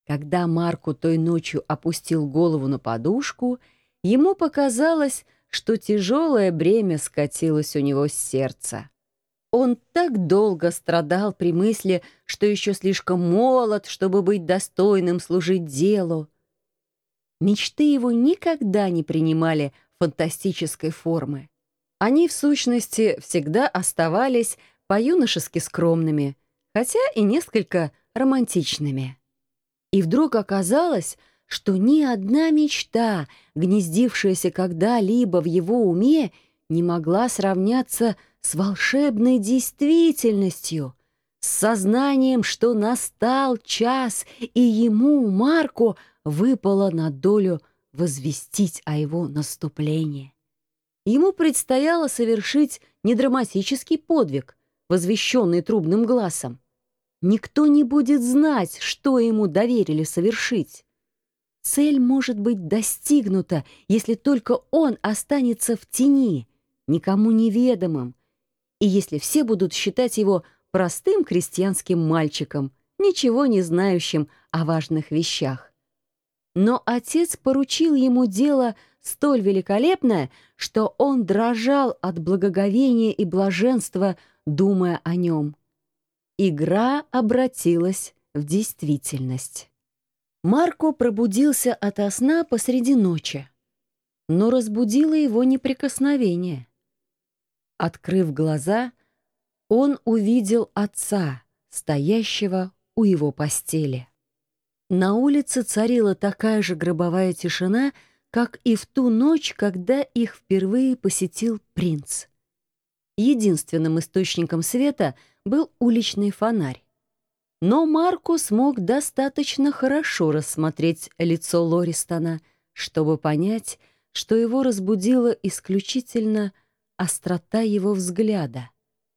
Когда Марко той ночью опустил голову на подушку, ему показалось, что тяжелое бремя скатилось у него с сердца. Он так долго страдал при мысли, что еще слишком молод, чтобы быть достойным служить делу. Мечты его никогда не принимали фантастической формы. Они, в сущности, всегда оставались по-юношески скромными, хотя и несколько романтичными. И вдруг оказалось, что ни одна мечта, гнездившаяся когда-либо в его уме, не могла сравняться с волшебной действительностью, с сознанием, что настал час, и ему, Марко, выпало на долю возвестить о его наступлении. Ему предстояло совершить не драматический подвиг, возвещенный трубным гласом. Никто не будет знать, что ему доверили совершить. Цель может быть достигнута, если только он останется в тени, никому неведомым, и если все будут считать его простым крестьянским мальчиком, ничего не знающим о важных вещах. Но отец поручил ему дело столь великолепное, что он дрожал от благоговения и блаженства, думая о нем. Игра обратилась в действительность. Марко пробудился ото сна посреди ночи, но разбудило его неприкосновение. Открыв глаза, он увидел отца, стоящего у его постели. На улице царила такая же гробовая тишина, как и в ту ночь, когда их впервые посетил принц. Единственным источником света был уличный фонарь. Но Марко смог достаточно хорошо рассмотреть лицо Лористона, чтобы понять, что его разбудила исключительно острота его взгляда.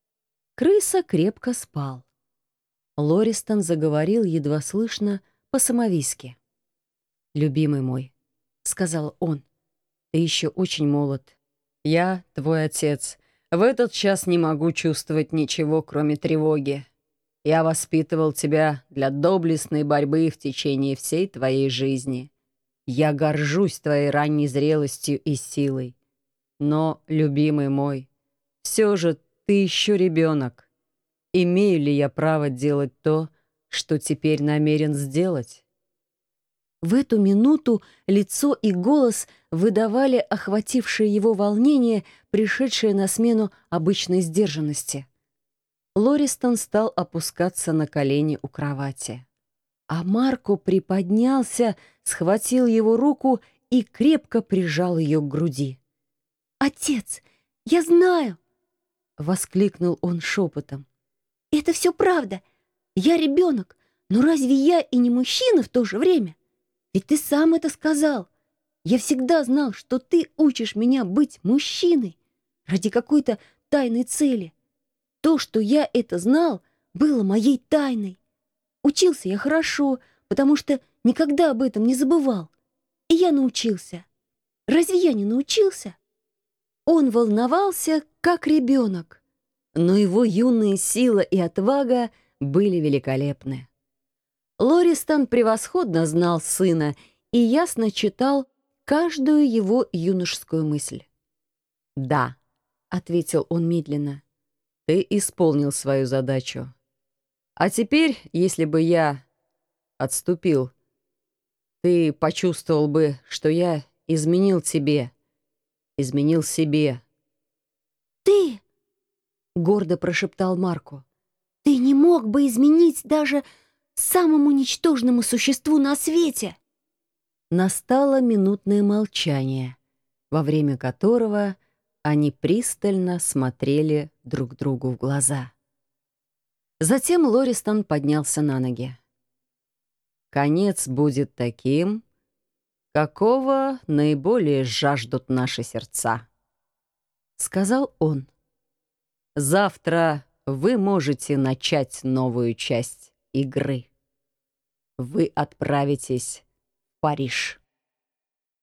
Крыса крепко спал. Лористон заговорил едва слышно по-самовийски. «Любимый мой», — сказал он, — «ты еще очень молод. Я, твой отец, в этот час не могу чувствовать ничего, кроме тревоги. Я воспитывал тебя для доблестной борьбы в течение всей твоей жизни. Я горжусь твоей ранней зрелостью и силой. Но, любимый мой, все же ты еще ребенок. Имею ли я право делать то, что теперь намерен сделать?» В эту минуту лицо и голос выдавали охватившее его волнение, пришедшее на смену обычной сдержанности. Лористон стал опускаться на колени у кровати. А Марко приподнялся, схватил его руку и крепко прижал ее к груди. «Отец, я знаю!» — воскликнул он шепотом. «Это все правда. Я ребенок, но разве я и не мужчина в то же время? Ведь ты сам это сказал. Я всегда знал, что ты учишь меня быть мужчиной ради какой-то тайной цели. То, что я это знал, было моей тайной. Учился я хорошо, потому что никогда об этом не забывал. И я научился. Разве я не научился?» Он волновался, как ребенок, но его юная сила и отвага были великолепны. Лористон превосходно знал сына и ясно читал каждую его юношескую мысль. «Да», — ответил он медленно, — «ты исполнил свою задачу. А теперь, если бы я отступил, ты почувствовал бы, что я изменил тебе, изменил себе». «Ты!» — гордо прошептал Марко. «Ты не мог бы изменить даже самому ничтожному существу на свете!» Настало минутное молчание, во время которого они пристально смотрели друг другу в глаза. Затем Лористон поднялся на ноги. «Конец будет таким, какого наиболее жаждут наши сердца», — сказал он. «Завтра вы можете начать новую часть игры. Вы отправитесь в Париж».